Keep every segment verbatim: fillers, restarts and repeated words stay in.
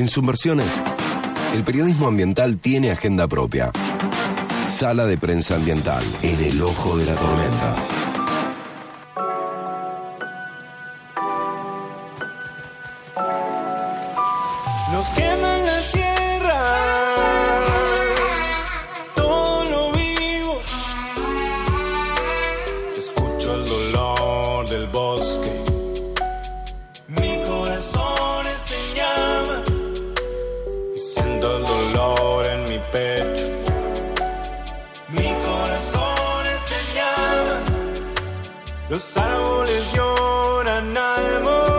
En Subversiones, el periodismo ambiental tiene agenda propia. Sala de prensa ambiental, en el ojo de la tormenta. Nos queman las tierras, todo lo vivo. Escucho el dolor del bosque. Mi corazón está en llamas y siento el dolor en mi pecho. Mi corazón está en llamas. Los árboles lloran al morir.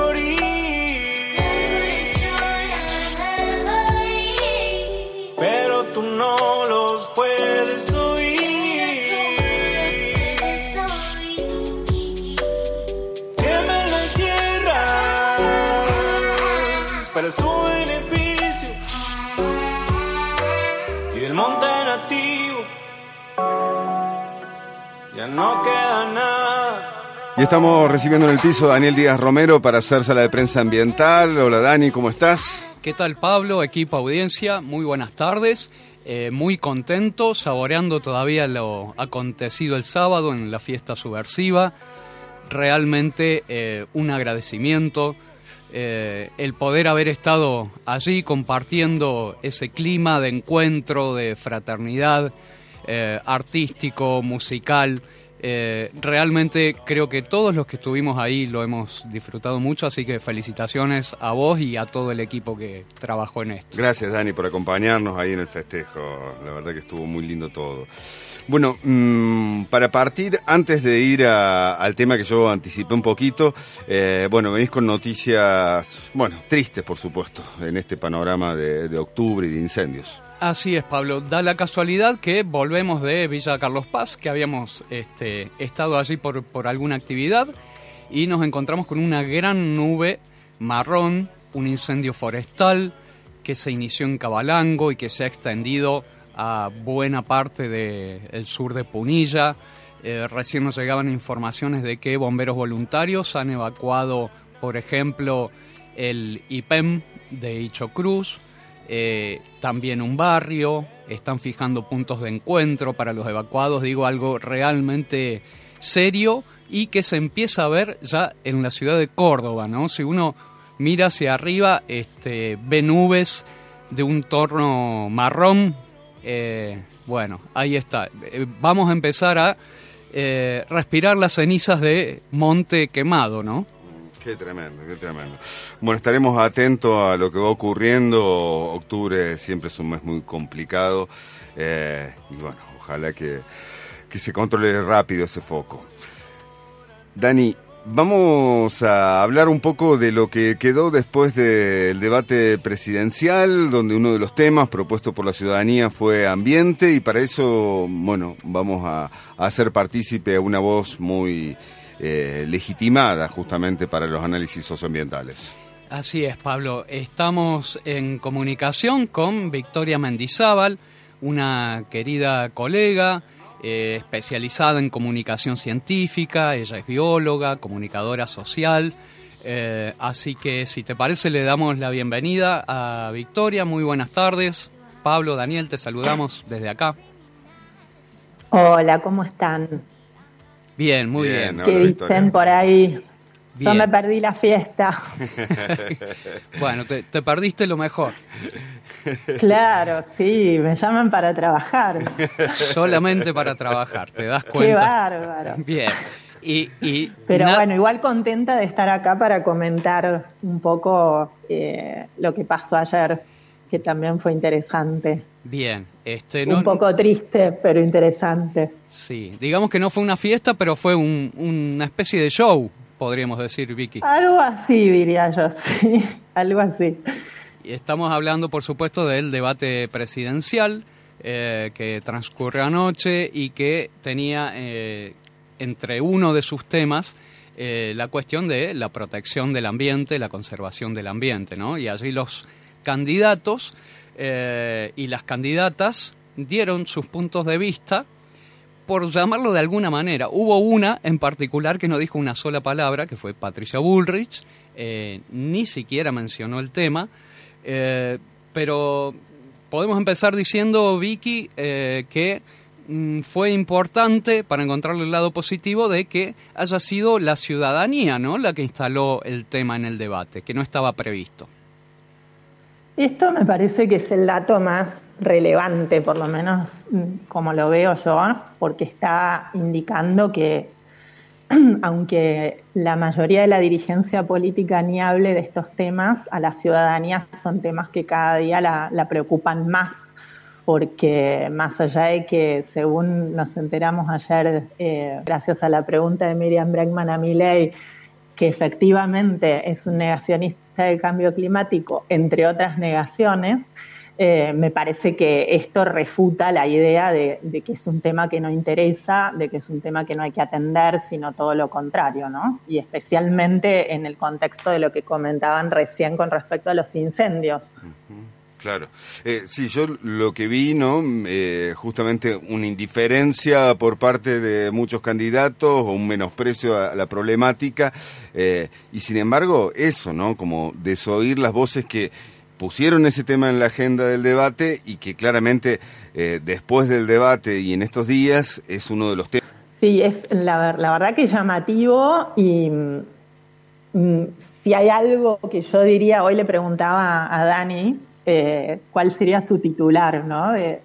Para su beneficio y del monte nativo ya no queda nada. Y estamos recibiendo en el piso a Daniel Díaz Romero para hacer sala de prensa ambiental. Hola Dani, ¿cómo estás? ¿Qué tal, Pablo? Equipo, audiencia, muy buenas tardes. Eh, muy contento, saboreando todavía lo acontecido el sábado en la fiesta subversiva. Realmente eh, un agradecimiento. Eh, el poder haber estado allí compartiendo ese clima de encuentro, de fraternidad, eh, artístico, musical. Eh, realmente creo que todos los que estuvimos ahí lo hemos disfrutado mucho, así que felicitaciones a vos y a todo el equipo que trabajó en esto. Gracias, Dani, por acompañarnos ahí en el festejo. La verdad que estuvo muy lindo todo. Bueno, mmm, para partir, antes de ir a, al tema que yo anticipé un poquito, eh, bueno, venís con noticias, bueno, tristes por supuesto, en este panorama de, de octubre y de incendios. Así es, Pablo. Da la casualidad que volvemos de Villa Carlos Paz, que habíamos este, estado allí por, por alguna actividad, y nos encontramos con una gran nube marrón, un incendio forestal que se inició en Cabalango y que se ha extendido a buena parte del sur de Punilla. Eh, recién nos llegaban informaciones de que bomberos voluntarios han evacuado, por ejemplo, el I P E M de Ichocruz, eh, también un barrio, están fijando puntos de encuentro para los evacuados, digo, algo realmente serio y que se empieza a ver ya en la ciudad de Córdoba, ¿no? Si uno mira hacia arriba, este, ve nubes de un tono marrón. Eh, bueno, ahí está. Eh, vamos a empezar a eh, respirar las cenizas de monte quemado, ¿no? Qué tremendo, qué tremendo. Bueno, estaremos atentos a lo que va ocurriendo. Octubre siempre es un mes muy complicado. Eh, y bueno, ojalá que, que se controle rápido ese foco. Dani, vamos a hablar un poco de lo que quedó después del debate presidencial, donde uno de los temas propuestos por la ciudadanía fue ambiente, y para eso, bueno, vamos a, a hacer partícipe a una voz muy eh, legitimada justamente para los análisis socioambientales. Así es, Pablo. Estamos en comunicación con Victoria Mendizábal, una querida colega, Eh, especializada en comunicación científica. Ella es bióloga, comunicadora social, eh, así que si te parece le damos la bienvenida a Victoria. Muy buenas tardes. Pablo, Daniel, te saludamos desde acá. Hola, ¿cómo están? Bien, muy bien. bien. ¿Qué dicen por ahí? Bien. Yo me perdí la fiesta. Bueno, te, te perdiste lo mejor. Claro, sí, me llaman para trabajar. Solamente para trabajar, ¿te das cuenta? Qué bárbaro. Bien. Y, y Pero na- bueno, igual contenta de estar acá para comentar un poco eh, lo que pasó ayer, que también fue interesante. Bien. Este, no, un poco triste, pero interesante. Sí, digamos que no fue una fiesta, pero fue un, una especie de show, podríamos decir, Vicky. Algo así, diría yo, sí, algo así. Y estamos hablando, por supuesto, del debate presidencial eh, que transcurrió anoche y que tenía eh, entre uno de sus temas eh, la cuestión de la protección del ambiente, la conservación del ambiente, ¿no? Y allí los candidatos eh, y las candidatas dieron sus puntos de vista, por llamarlo de alguna manera. Hubo una en particular que no dijo una sola palabra, que fue Patricia Bullrich, eh, ni siquiera mencionó el tema. Eh, pero podemos empezar diciendo, Vicky, eh, que mm, fue importante para encontrarle el lado positivo de que haya sido la ciudadanía, ¿no?, la que instaló el tema en el debate, que no estaba previsto. Esto me parece que es el dato más relevante, por lo menos como lo veo yo, porque está indicando que aunque la mayoría de la dirigencia política ni hable de estos temas, a la ciudadanía son temas que cada día la, la preocupan más, porque más allá de que, según nos enteramos ayer, eh, gracias a la pregunta de Miriam Bregman a Milei, que efectivamente es un negacionista del cambio climático, entre otras negaciones, eh, me parece que esto refuta la idea de, de que es un tema que no interesa, de que es un tema que no hay que atender, sino todo lo contrario, ¿no? Y especialmente en el contexto de lo que comentaban recién con respecto a los incendios. Uh-huh. Claro. Eh, sí, yo lo que vi, ¿no? Eh, justamente una indiferencia por parte de muchos candidatos o un menosprecio a la problemática eh, y sin embargo eso, ¿no? Como desoír las voces que pusieron ese tema en la agenda del debate y que claramente eh, después del debate y en estos días es uno de los temas. Sí, es la, la verdad que es llamativo y mm, si hay algo que yo diría, hoy le preguntaba a Dani, Eh, cuál sería su titular, ¿no?, de,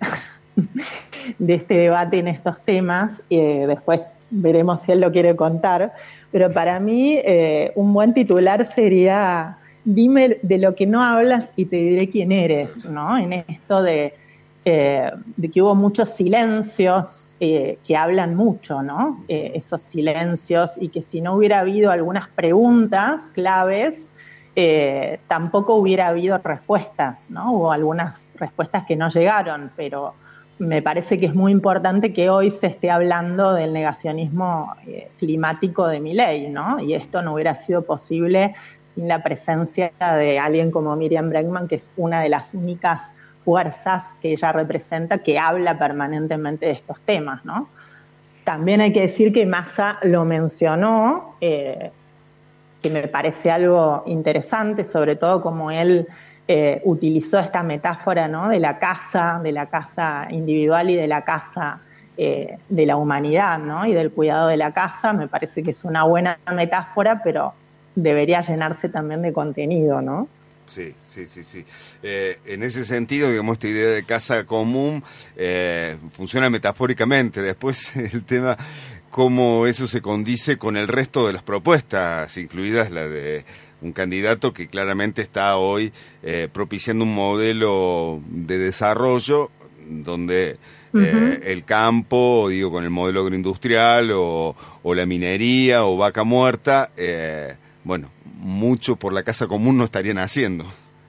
de este debate en estos temas. Eh, después veremos si él lo quiere contar, pero para mí eh, un buen titular sería: dime de lo que no hablas y te diré quién eres, ¿no? En esto de, eh, de que hubo muchos silencios eh, que hablan mucho, ¿no? Eh, esos silencios, y que si no hubiera habido algunas preguntas claves, Eh, tampoco hubiera habido respuestas, ¿no? Hubo algunas respuestas que no llegaron, pero me parece que es muy importante que hoy se esté hablando del negacionismo eh, climático de Milei, ¿no? Y esto no hubiera sido posible sin la presencia de alguien como Miriam Bregman, que es una de las únicas fuerzas que ella representa, que habla permanentemente de estos temas, ¿no? También hay que decir que Massa lo mencionó, eh, que me parece algo interesante, sobre todo como él eh, utilizó esta metáfora, ¿no?, de la casa, de la casa individual y de la casa eh, de la humanidad, ¿no?, y del cuidado de la casa. Me parece que es una buena metáfora, pero debería llenarse también de contenido, ¿no? Sí, sí, sí, sí. Eh, en ese sentido, digamos, esta idea de casa común eh, funciona metafóricamente. Después el tema, cómo eso se condice con el resto de las propuestas, incluidas la de un candidato que claramente está hoy eh, propiciando un modelo de desarrollo donde uh-huh. eh, el campo, digo, con el modelo agroindustrial o, o la minería o vaca muerta, eh, bueno, mucho por la casa común no estarían haciendo.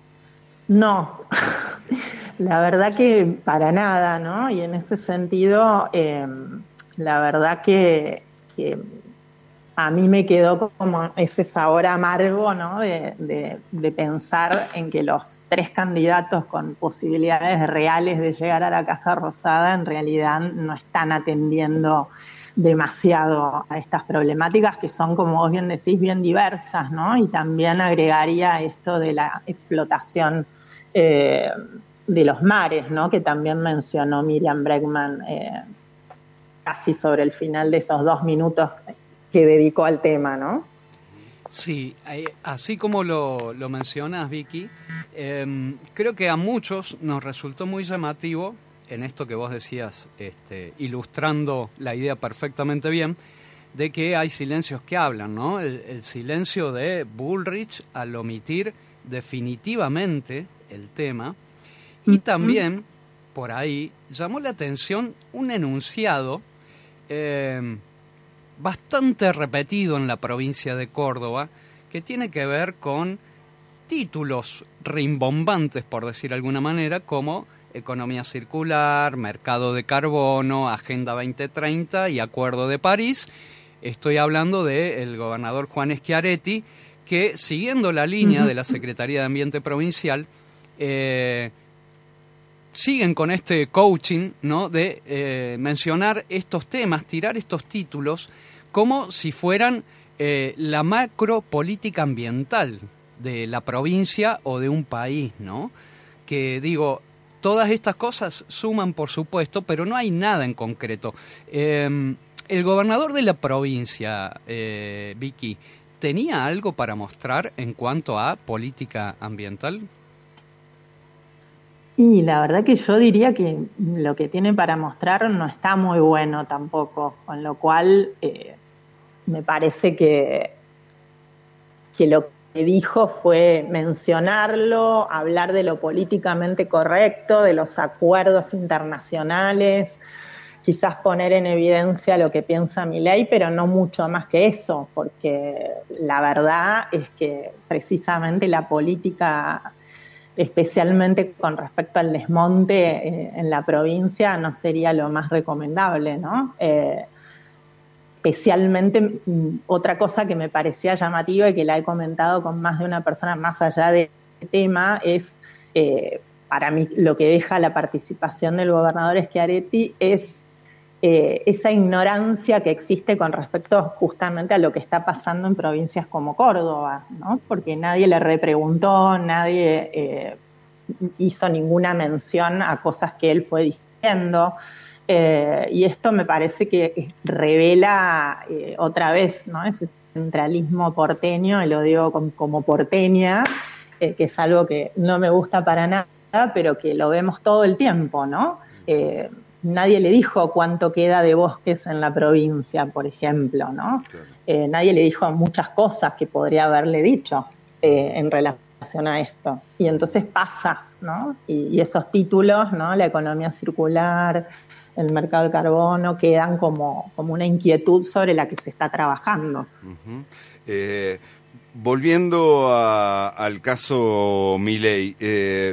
No, la verdad que para nada, ¿no? Y en ese sentido, eh, la verdad que, que a mí me quedó como ese sabor amargo, ¿no? De, de, de pensar en que los tres candidatos con posibilidades reales de llegar a la Casa Rosada en realidad no están atendiendo demasiado a estas problemáticas, que son, como vos bien decís, bien diversas, ¿no? Y también agregaría esto de la explotación eh, de los mares, ¿no?, que también mencionó Miriam Bregman eh, casi sobre el final de esos dos minutos que dedicó al tema, ¿no? Sí, así como lo, lo mencionas, Vicky, eh, creo que a muchos nos resultó muy llamativo en esto que vos decías, este, ilustrando la idea perfectamente bien, de que hay silencios que hablan, ¿no? El, el silencio de Bullrich al omitir definitivamente el tema, y también, por ahí, llamó la atención un enunciado eh, bastante repetido en la provincia de Córdoba, que tiene que ver con títulos rimbombantes, por decir de alguna manera, como economía circular, mercado de carbono, Agenda veinte treinta y Acuerdo de París. Estoy hablando del gobernador Juan Schiaretti, que siguiendo la línea de la Secretaría de Ambiente Provincial, eh, siguen con este coaching, ¿no?, de eh, mencionar estos temas, tirar estos títulos como si fueran eh, la macro política ambiental de la provincia o de un país, ¿no? Que digo, todas estas cosas suman, por supuesto, pero no hay nada en concreto. Eh, el gobernador de la provincia, eh, Vicky, ¿tenía algo para mostrar en cuanto a política ambiental? Y la verdad que yo diría que lo que tiene para mostrar no está muy bueno tampoco, con lo cual eh, me parece que, que lo que dijo fue mencionarlo, hablar de lo políticamente correcto, de los acuerdos internacionales, quizás poner en evidencia lo que piensa Milei, pero no mucho más que eso, porque la verdad es que precisamente la política, especialmente con respecto al desmonte eh, en la provincia, no sería lo más recomendable, ¿no? Eh, especialmente, mm, otra cosa que me parecía llamativa y que la he comentado con más de una persona más allá de este tema es, eh, para mí, lo que deja la participación del gobernador Schiaretti es Eh, esa ignorancia que existe con respecto justamente a lo que está pasando en provincias como Córdoba, ¿no? Porque nadie le repreguntó, nadie eh, hizo ninguna mención a cosas que él fue diciendo, eh, y esto me parece que revela eh, otra vez, ¿no? Ese centralismo porteño, y lo digo como, como porteña, eh, que es algo que no me gusta para nada, pero que lo vemos todo el tiempo, ¿no? Eh, Nadie le dijo cuánto queda de bosques en la provincia, por ejemplo, ¿no? Claro. Eh, nadie le dijo muchas cosas que podría haberle dicho eh, en relación a esto. Y entonces pasa, ¿no? Y, y esos títulos, ¿no? La economía circular, el mercado del carbono, quedan como, como una inquietud sobre la que se está trabajando. Uh-huh. eh, volviendo a, al caso Milei, eh,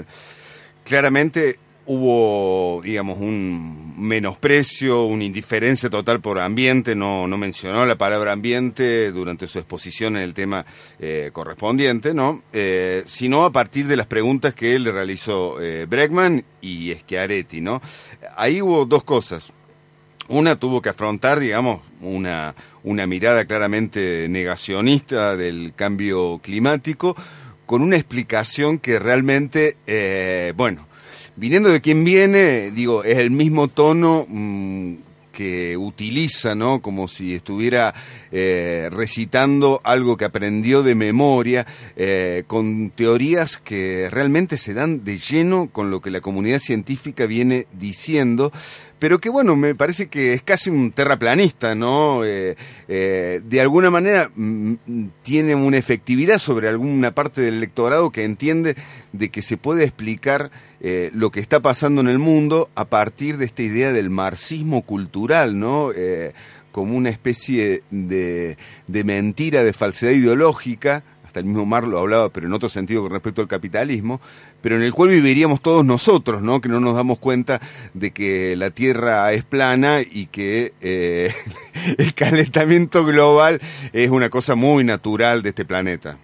claramente hubo, digamos, un menosprecio, una indiferencia total por ambiente, no, no mencionó la palabra ambiente durante su exposición en el tema eh, correspondiente, ¿no? Eh, sino a partir de las preguntas que él le realizó eh, Bregman y Schiaretti, ¿no? Ahí hubo dos cosas. Una, tuvo que afrontar, digamos, una, una mirada claramente negacionista del cambio climático, con una explicación que realmente, eh, bueno, viniendo de quien viene, digo, es el mismo tono mmm, que utiliza, ¿no? Como si estuviera eh, recitando algo que aprendió de memoria, eh, con teorías que realmente se dan de lleno con lo que la comunidad científica viene diciendo, pero que, bueno, me parece que es casi un terraplanista, ¿no? Eh, eh, de alguna manera mm, tiene una efectividad sobre alguna parte del electorado que entiende de que se puede explicar eh, lo que está pasando en el mundo a partir de esta idea del marxismo cultural, ¿no? Eh, como una especie de, de mentira, de falsedad ideológica. El mismo Marx lo hablaba, pero en otro sentido con respecto al capitalismo, pero en el cual viviríamos todos nosotros, ¿no? Que no nos damos cuenta de que la Tierra es plana y que eh, el calentamiento global es una cosa muy natural de este planeta.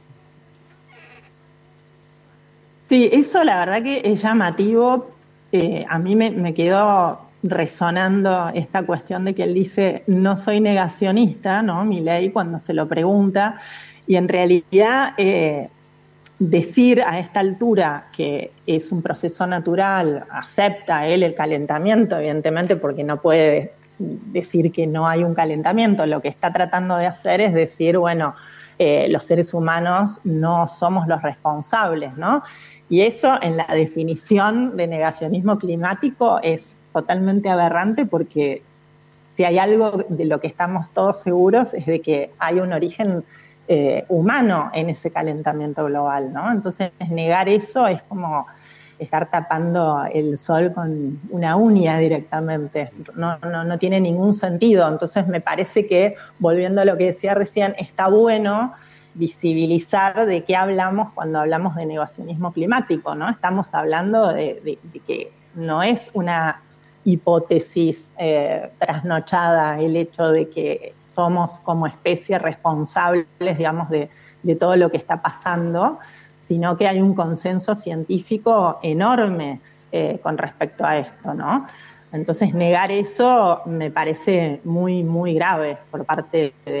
Sí, eso la verdad que es llamativo. Eh, a mí me, me quedó resonando esta cuestión de que él dice no soy negacionista, ¿no? Milei, cuando se lo pregunta. Y en realidad eh, decir a esta altura que es un proceso natural, acepta él el calentamiento, evidentemente, porque no puede decir que no hay un calentamiento. Lo que está tratando de hacer es decir, bueno, eh, los seres humanos no somos los responsables, ¿no? Y eso en la definición de negacionismo climático es totalmente aberrante, porque si hay algo de lo que estamos todos seguros es de que hay un origen Eh, humano en ese calentamiento global, ¿no? Entonces, negar eso es como estar tapando el sol con una uña directamente. No, no, no tiene ningún sentido. Entonces, me parece que, volviendo a lo que decía recién, está bueno visibilizar de qué hablamos cuando hablamos de negacionismo climático, ¿no? Estamos hablando de, de, de que no es una hipótesis eh, trasnochada el hecho de que somos como especie responsables, digamos, de, de todo lo que está pasando, sino que hay un consenso científico enorme eh, con respecto a esto, ¿no? Entonces, negar eso me parece muy, muy grave por parte de,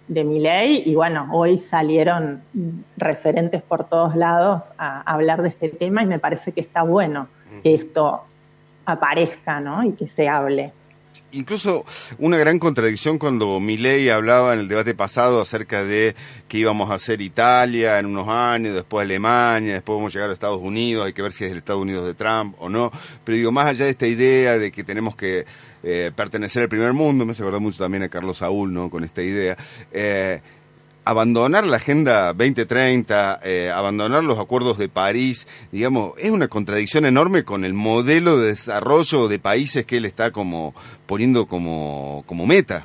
de Milei, y bueno, hoy salieron referentes por todos lados a, a hablar de este tema, y me parece que está bueno que esto aparezca, ¿no? Y que se hable. Incluso una gran contradicción cuando Milei hablaba en el debate pasado acerca de que íbamos a hacer Italia en unos años, después Alemania, después vamos a llegar a Estados Unidos, hay que ver si es el Estados Unidos de Trump o no, pero digo, más allá de esta idea de que tenemos que eh, pertenecer al primer mundo, me hace acordar mucho también a Carlos Saúl, ¿no?, con esta idea, eh, abandonar la Agenda veinte treinta, eh, abandonar los acuerdos de París, digamos, es una contradicción enorme con el modelo de desarrollo de países que él está como poniendo como, como meta.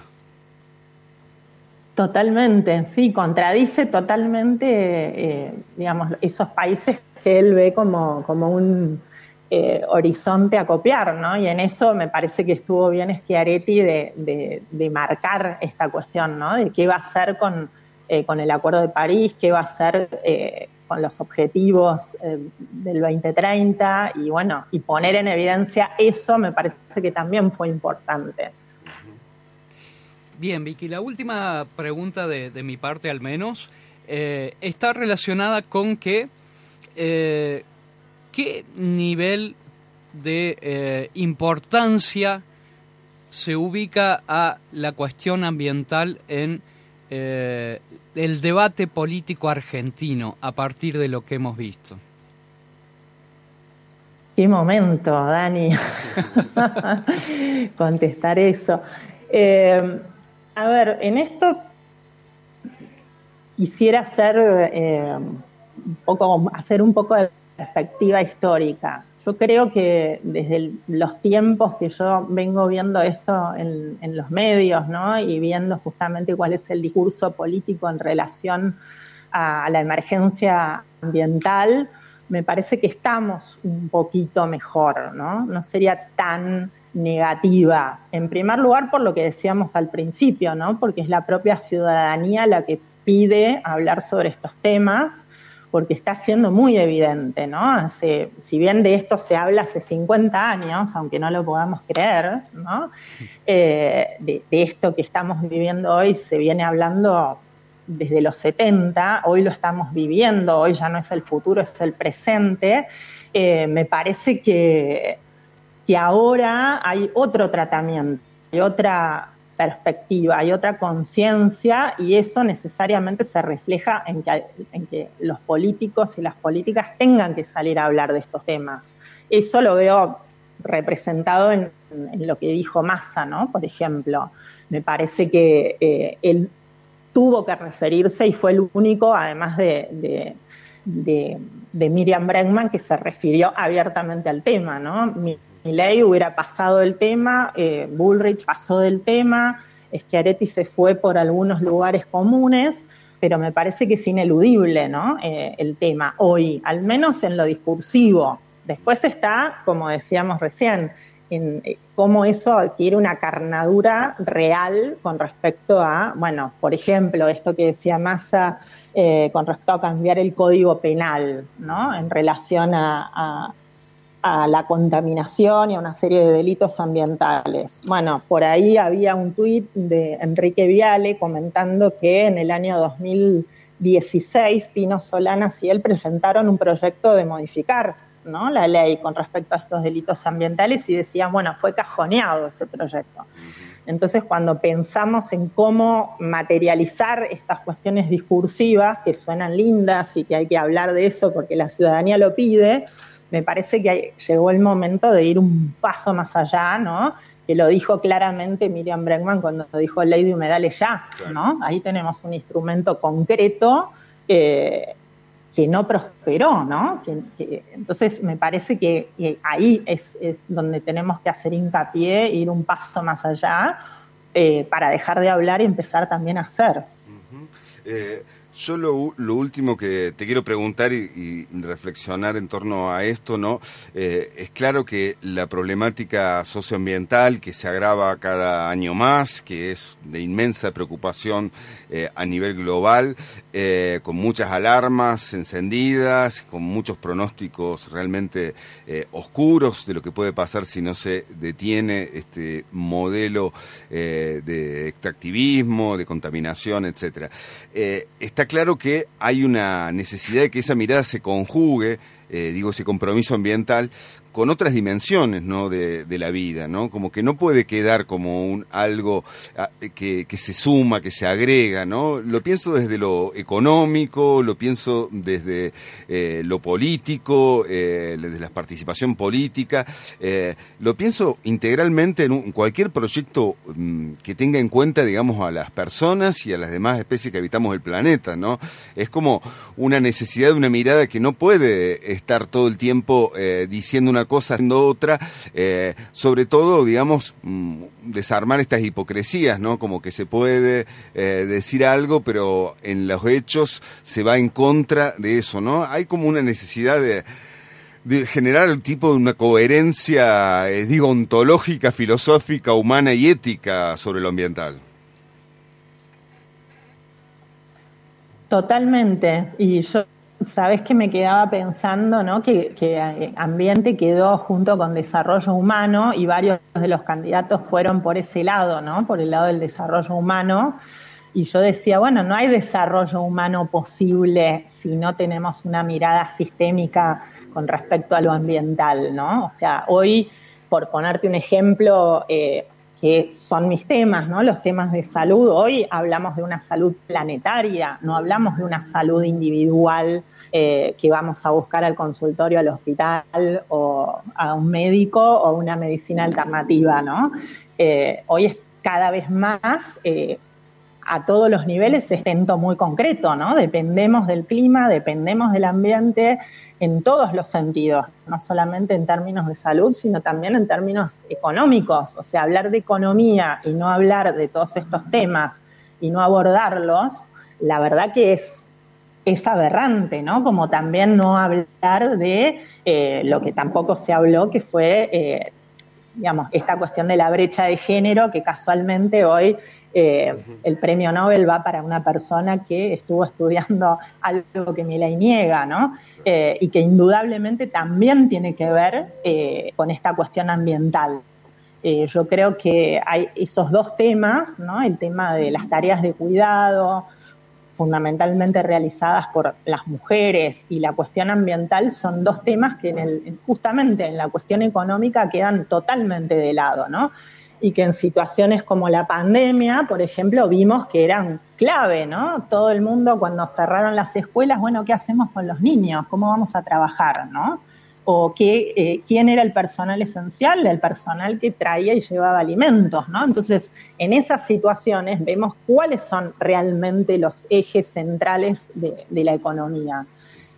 Totalmente, sí, contradice totalmente, eh, digamos, esos países que él ve como, como un eh, horizonte a copiar, ¿no? Y en eso me parece que estuvo bien Schiaretti de, de, de marcar esta cuestión, ¿no? De qué va a hacer con Eh, con el Acuerdo de París, qué va a hacer eh, con los objetivos eh, del veinte treinta, y bueno, y poner en evidencia eso me parece que también fue importante. Bien, Vicky, la última pregunta de, de mi parte al menos eh, está relacionada con que eh, qué nivel de eh, importancia se ubica a la cuestión ambiental en Eh, el debate político argentino a partir de lo que hemos visto. Qué momento, Dani, contestar eso. Eh, a ver, en esto quisiera hacer, eh, un poco, hacer un poco de perspectiva histórica. Yo creo que desde el, los tiempos que yo vengo viendo esto en, en los medios, ¿no?, y viendo justamente cuál es el discurso político en relación a, a la emergencia ambiental, me parece que estamos un poquito mejor, ¿no? No sería tan negativa. En primer lugar, por lo que decíamos al principio, ¿no?, porque es la propia ciudadanía la que pide hablar sobre estos temas, porque está siendo muy evidente, ¿no? Hace, si bien de esto se habla hace cincuenta años, aunque no lo podamos creer, ¿no? Eh, de, de esto que estamos viviendo hoy se viene hablando desde los setenta, hoy lo estamos viviendo, hoy ya no es el futuro, es el presente. Eh, me parece que, que ahora hay otro tratamiento, hay otra perspectiva, hay otra conciencia, y eso necesariamente se refleja en que, en que los políticos y las políticas tengan que salir a hablar de estos temas. Eso lo veo representado en, en lo que dijo Massa, ¿no? Por ejemplo, me parece que eh, él tuvo que referirse y fue el único, además de, de, de, de Miriam Bregman, que se refirió abiertamente al tema, ¿no? Mi, Milei hubiera pasado el tema, eh, Bullrich pasó del tema, Schiaretti se fue por algunos lugares comunes, pero me parece que es ineludible, ¿no?, eh, el tema hoy, al menos en lo discursivo. Después está, como decíamos recién, en eh, cómo eso adquiere una carnadura real con respecto a, bueno, por ejemplo, esto que decía Massa eh, con respecto a cambiar el Código Penal, ¿no?, en relación a, a a la contaminación y a una serie de delitos ambientales. Bueno, por ahí había un tuit de Enrique Viale comentando que en el año dos mil dieciséis Pino Solanas y él presentaron un proyecto de modificar, ¿no?, la ley con respecto a estos delitos ambientales, y decían, bueno, fue cajoneado ese proyecto. Entonces, cuando pensamos en cómo materializar estas cuestiones discursivas que suenan lindas y que hay que hablar de eso porque la ciudadanía lo pide, me parece que llegó el momento de ir un paso más allá, ¿no?, que lo dijo claramente Miriam Bregman cuando dijo ley de humedales ya, ¿no? Ahí tenemos un instrumento concreto eh, que no prosperó, ¿no? Que, que, entonces me parece que, que ahí es, es donde tenemos que hacer hincapié, ir un paso más allá eh, para dejar de hablar y empezar también a hacer. Uh-huh. eh, Yo lo, lo último que te quiero preguntar y, y reflexionar en torno a esto, ¿no? Eh, es claro que la problemática socioambiental que se agrava cada año más, que es de inmensa preocupación eh, a nivel global, eh, con muchas alarmas encendidas, con muchos pronósticos realmente eh, oscuros de lo que puede pasar si no se detiene este modelo eh, de extractivismo, de contaminación, etcétera. Eh, está claro que hay una necesidad de que esa mirada se conjugue, eh, digo, ese compromiso ambiental, con otras dimensiones, ¿no?, de, de la vida, ¿no? Como que no puede quedar como un algo a, que, que se suma, que se agrega, ¿no? Lo pienso desde lo económico, lo pienso desde eh, lo político, eh, desde la participación política, eh, lo pienso integralmente en un, cualquier proyecto um, que tenga en cuenta, digamos, a las personas y a las demás especies que habitamos el planeta, ¿no? Es como una necesidad de una mirada que no puede estar todo el tiempo eh, diciendo una cosa haciendo otra, eh, sobre todo, digamos, mmm, desarmar estas hipocresías, ¿no? Como que se puede eh, decir algo, pero en los hechos se va en contra de eso, ¿no? Hay como una necesidad de, de generar el tipo de una coherencia, eh, digo, ontológica, filosófica, humana y ética sobre lo ambiental. Totalmente, y yo sabés que me quedaba pensando, ¿no?, que, que ambiente quedó junto con desarrollo humano y varios de los candidatos fueron por ese lado, ¿no?, por el lado del desarrollo humano. Y yo decía, bueno, no hay desarrollo humano posible si no tenemos una mirada sistémica con respecto a lo ambiental, ¿no? O sea, hoy, por ponerte un ejemplo, eh, que son mis temas, ¿no?, los temas de salud. Hoy hablamos de una salud planetaria, no hablamos de una salud individual eh, que vamos a buscar al consultorio, al hospital o a un médico o una medicina alternativa, ¿no? Eh, hoy es cada vez más, eh, a todos los niveles, estento muy concreto, ¿no? Dependemos del clima, dependemos del ambiente en todos los sentidos, no solamente en términos de salud, sino también en términos económicos. O sea, hablar de economía y no hablar de todos estos temas y no abordarlos, la verdad que es, es aberrante, ¿no? Como también no hablar de eh, lo que tampoco se habló, que fue, eh, digamos, esta cuestión de la brecha de género, que casualmente hoy Eh, el premio Nobel va para una persona que estuvo estudiando algo que me la niega, ¿no? Eh, y que indudablemente también tiene que ver eh, con esta cuestión ambiental. Eh, yo creo que hay esos dos temas, ¿no? El tema de las tareas de cuidado, fundamentalmente realizadas por las mujeres, y la cuestión ambiental son dos temas que en el, justamente en la cuestión económica quedan totalmente de lado, ¿no? Y que en situaciones como la pandemia, por ejemplo, vimos que eran clave, ¿no? Todo el mundo, cuando cerraron las escuelas, bueno, ¿qué hacemos con los niños? ¿Cómo vamos a trabajar, no? O qué, eh, ¿quién era el personal esencial? El personal que traía y llevaba alimentos, ¿no? Entonces, en esas situaciones vemos cuáles son realmente los ejes centrales de, de la economía.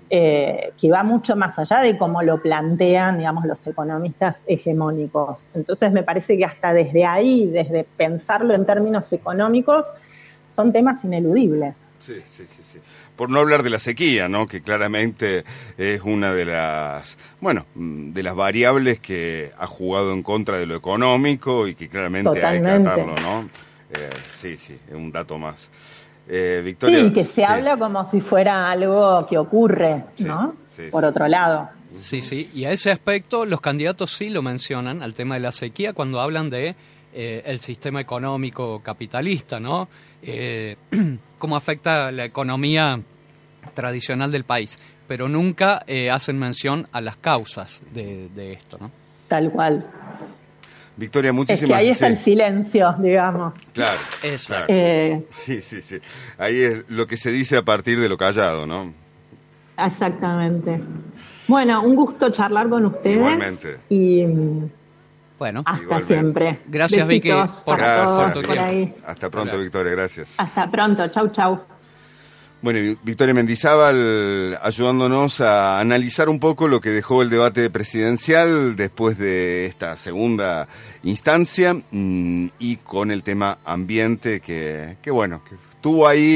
Eh, que va mucho más allá de cómo lo plantean, digamos, los economistas hegemónicos. Entonces me parece que hasta desde ahí, desde pensarlo en términos económicos, son temas ineludibles. Sí, sí, sí, sí. Por no hablar de la sequía, ¿no?, que claramente es una de las, bueno, de las variables que ha jugado en contra de lo económico y que claramente Totalmente. Hay que atarlo, ¿no? Eh, sí, sí, es un dato más. Eh, Victoria, sí, que se sí. habla como si fuera algo que ocurre, sí, ¿no? Sí, Por sí, otro sí. lado. Sí, sí, y a ese aspecto los candidatos sí lo mencionan, al tema de la sequía, cuando hablan de eh, el sistema económico capitalista, ¿no? Eh, cómo afecta la economía tradicional del país, pero nunca eh, hacen mención a las causas de, de esto, ¿no? Tal cual. Victoria, muchísimas gracias. Es que ahí está sí. el silencio, digamos. Claro, eso. Claro. Eh, sí, sí, sí. Ahí es lo que se dice a partir de lo callado, ¿no? Exactamente. Bueno, un gusto charlar con ustedes. Igualmente. Y bueno, hasta igualmente. Siempre. Gracias, Vicky, por, gracias, por, por ahí. Hasta pronto, Hola. Victoria, gracias. Hasta pronto, chau, chau. Bueno, Victoria Mendizábal ayudándonos a analizar un poco lo que dejó el debate presidencial después de esta segunda instancia y con el tema ambiente que, que bueno, que estuvo ahí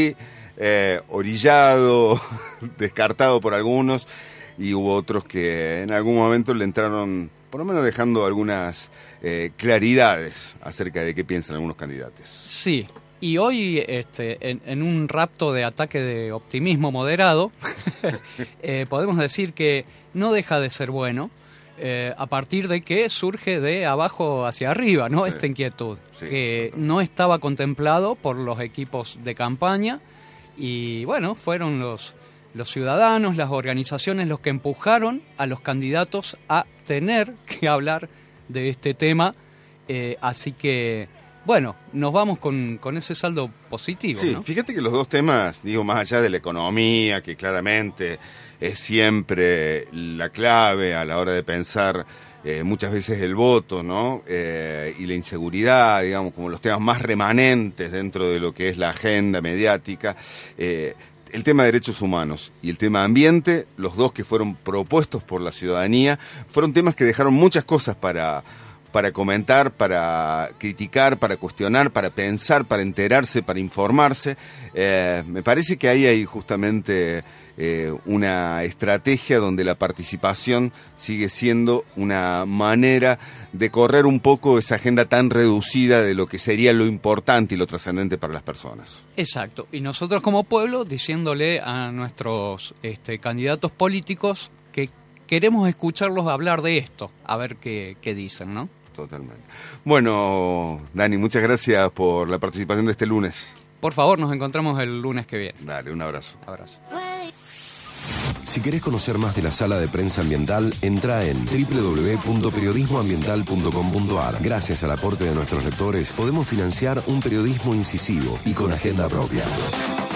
eh, orillado, descartado por algunos, y hubo otros que en algún momento le entraron, por lo menos dejando algunas eh, claridades acerca de qué piensan algunos candidatos. Sí, y hoy este, en, en un rapto de ataque de optimismo moderado, eh, podemos decir que no deja de ser bueno, eh, a partir de que surge de abajo hacia arriba, ¿no? Sí. Esta inquietud, Sí, que totalmente. no estaba contemplado por los equipos de campaña, y bueno, fueron los, los ciudadanos, las organizaciones los que empujaron a los candidatos a tener que hablar de este tema, eh, así que... Bueno, nos vamos con, con ese saldo positivo, Sí, ¿no? fíjate que los dos temas, digo, más allá de la economía, que claramente es siempre la clave a la hora de pensar eh, muchas veces el voto, ¿no? Eh, y la inseguridad, digamos, como los temas más remanentes dentro de lo que es la agenda mediática. Eh, el tema de derechos humanos y el tema ambiente, los dos que fueron propuestos por la ciudadanía, fueron temas que dejaron muchas cosas para... para comentar, para criticar, para cuestionar, para pensar, para enterarse, para informarse. Eh, me parece que ahí hay justamente eh, una estrategia donde la participación sigue siendo una manera de correr un poco esa agenda tan reducida de lo que sería lo importante y lo trascendente para las personas. Exacto. Y nosotros como pueblo diciéndole a nuestros este, candidatos políticos que queremos escucharlos hablar de esto, a ver qué, qué dicen, ¿no? Totalmente. Bueno, Dani, muchas gracias por la participación de este lunes. Por favor, nos encontramos el lunes que viene. Dale, un abrazo. Abrazo. Si querés conocer más de la Sala de Prensa Ambiental, entra en doble u doble u doble u punto periodismo ambiental punto com punto a r. Gracias al aporte de nuestros lectores, podemos financiar un periodismo incisivo y con agenda propia.